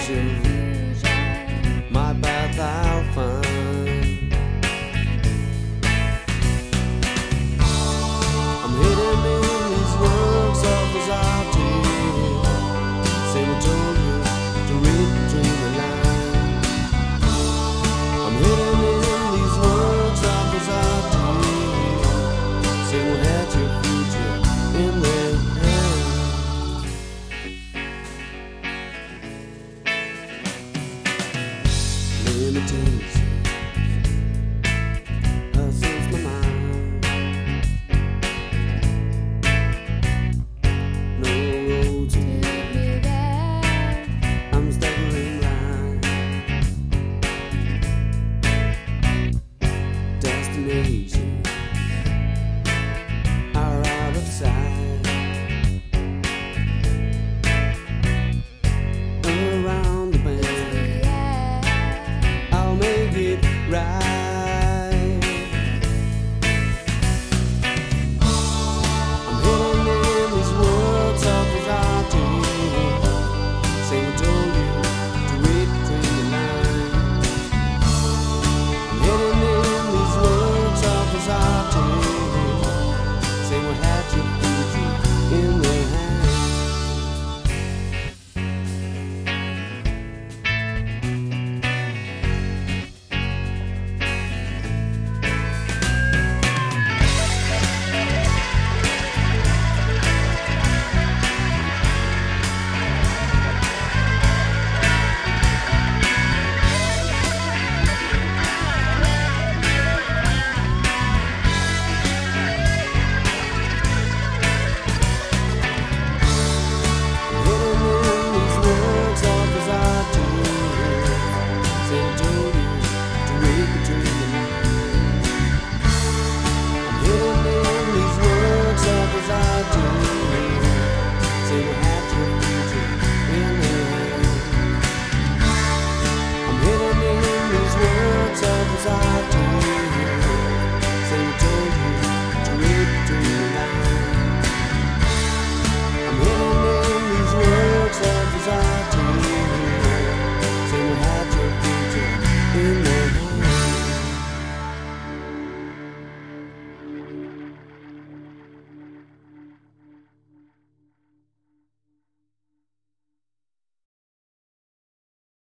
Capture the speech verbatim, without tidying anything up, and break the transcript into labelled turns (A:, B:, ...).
A: confusion, my path I'll find. I'm hidden in these works of anxiety. Say we told you to read between the lines. I'm hidden in these works of anxiety. Say we had your future in their hands. Limitation hustles my mind. No road to
B: Take me there.
A: I'm stuttering blind. Destination are out of sight. Around the bend,
B: Yeah.
A: I'll make it right. I'm hidden in these words of anxiety. Say we told you to read between the lines. I'm hidden in these words of anxiety. Say we had your future in their hands. Say